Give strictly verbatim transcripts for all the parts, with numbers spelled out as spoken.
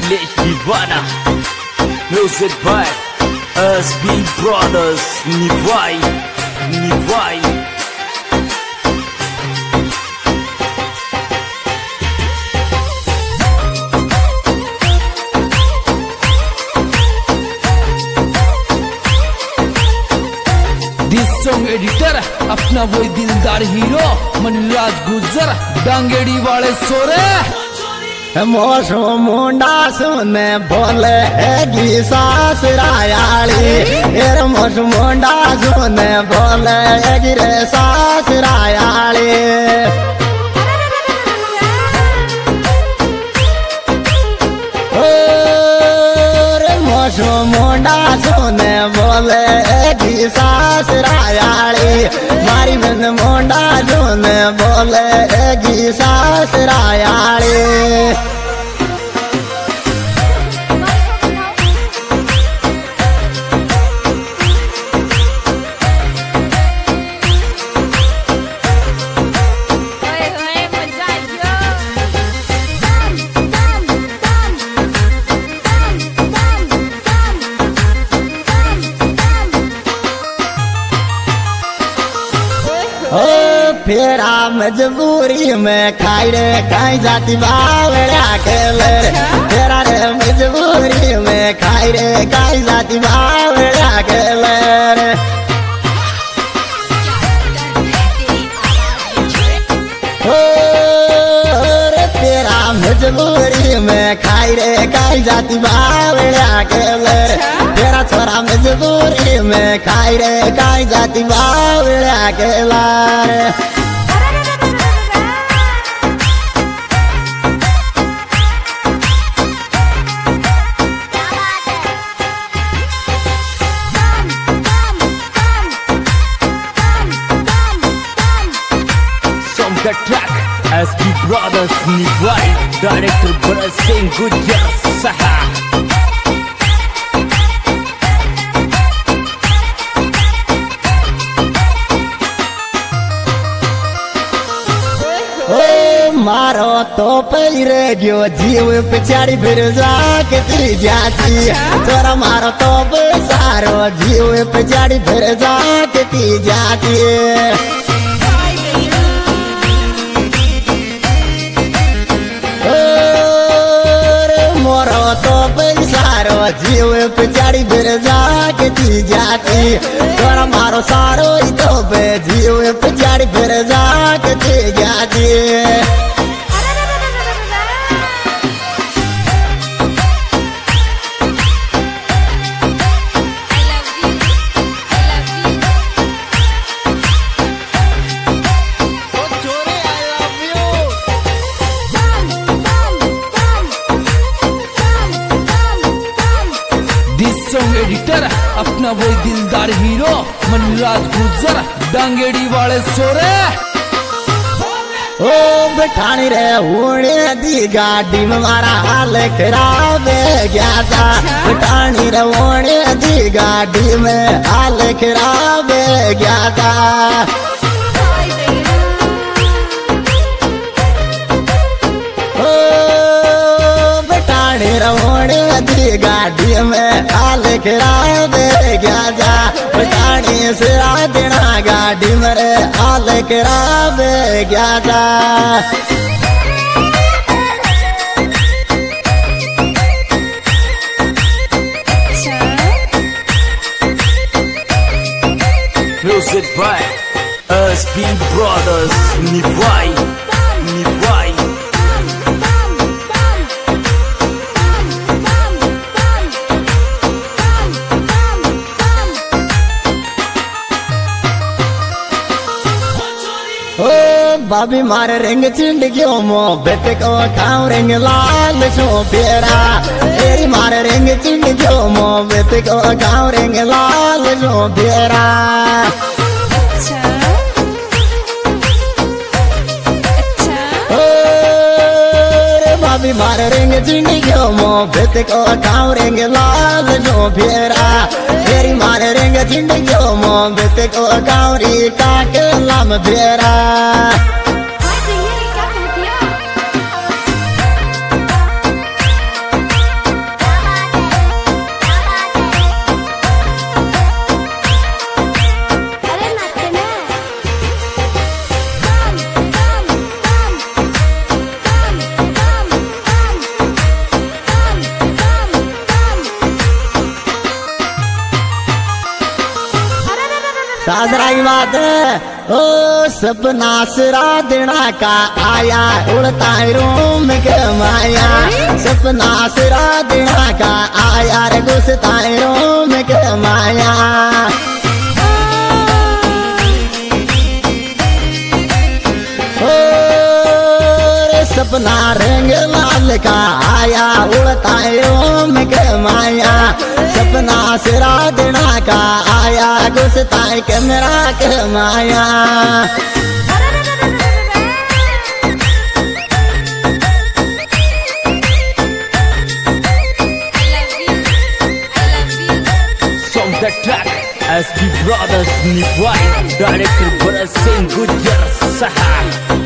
Nilesh Divana. Music by S B Brothers. Nivai, Nivai. This song editor अपना वही दिलदार hero Manraj गुजर डांगेड़ी वाले सोरे। मोसो मुंडा सुने बोले हैगी सासरायाली, एर मोसो मुंडा सुने बोले हैगी रे सासरायाली। मोसो मुंडा सुने बोले हैगी सासरायाली, मारी बन मुंडा सुने बोले हैगी सासरायाली। फेरा मजबूरी में खाई रे खाई जाती बावड़ा खेले, फेरा रे मजबूरी में खाई रे खाई जाती बावड़ा खेले। तेरा मजबूरी में खाई रे खाई जाती बावड़ा खेले, तेरा छोरा मजबूरी में खाई रे खाई जाती बावड़ा खेला। The track S B Brothers Nivai, director Bharat Singh Gujjar Saha. मारो तो पहले गयो जीव पिछाड़ी फिर जाके ती जाती, तोरा मारो तो सारो जीव पिछाड़ी फिर जाके ती जाती। मोरो तो सारो जीव पिछाड़ी फिर जाके ती जाती, तोरा मारो सारो ही तो जीव पिछाड़ी फिर जाके ती जाती। सॉन्ग एडिटर अपना वही दिलदार हीरो मनराज गुजर डांगेड़ी वाले सोरे। ओ बिठानी रे होने दी गाड़ी में मारा हाल खराब गया था, बिठानी रे होने दी गाड़ी में हाल खराब गया था। रवोने दी गाड़ी में हाल खराब गया जा, बताने से देना गाड़ी मेरे हाल खराब गया जा। Music by S B Brothers Nivai, Nivai. बाबी मारे रिंग चिंड गयो मो बेटे को खाऊं रिंग लाल सो पेरा, तेरी मारे रिंग चिंड गयो मो बेटे को खाऊं रिंग लाल सो पेरा। बाबी मारे रिंग चिंड गयो मो बेटे को खाऊं रिंग लाल सो पेरा, तेरी मारे रिंग चिंड गयो मो बेटे को खाऊं री काके लाम पेरा। मदरा की बात है। ओ सपना सिरा देना का आया उड़ता रूम के माया, सपना सिरा देना का आया रे घुसता रूम के माया। सपना रंग लाल का आया उड़ता रोम के माया, सपना सिरा देना का आया घुसता कैमरा के माया। Song the track S B Brothers Nivai, director Bharat Singh Gujjar Saha.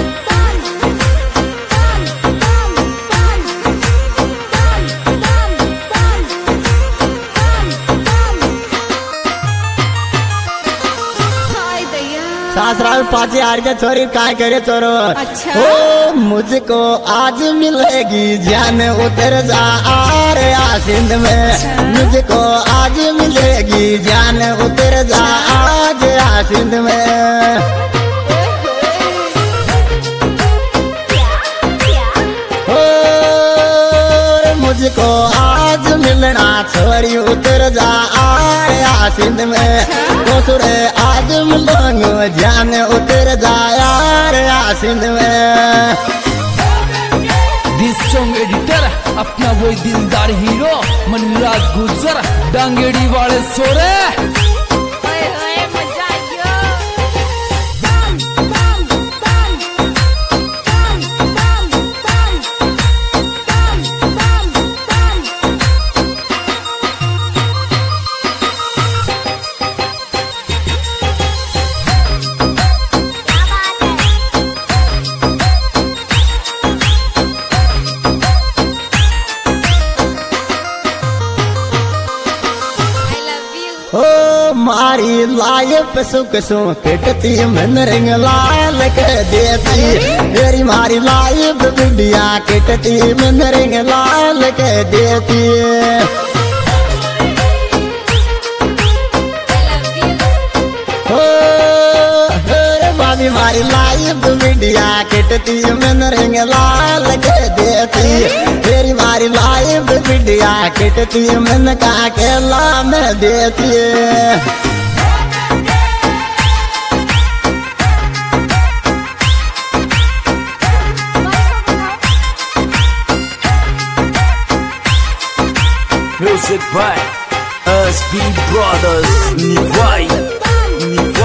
सासरा पाचे हार के छोरी काय करे चोरो। अच्छा? ओ मुझको आज मिलेगी जान उतर जा आ रे आ सिंध में। अच्छा? मुझको आज मिलेगी जान उतर जा आज आ सिंध में। मुझको आज मिलना छोरी उतर जा आ सिंध में। कोसुरे आज मिलोंगो जान उतर जा यार आ सिंध में। दिस सॉन्ग एडिटर अपना वही दिलदार हीरो मनराज गुजर डांगेड़ी वाले सोरे। ओ मारी लाइफ सुख सो कटती मन रंग लाल कर देती, मेरी मारी लाइफ बिटिया कटती मन रंग लाल कर देती। ओ भाभी मारी लाइफ बिटिया कटती मन रंग लाल कर देती, मेरी मारी लाइफ बिटिया कटती मन का केला में देती। Music by S B Brothers Nivai.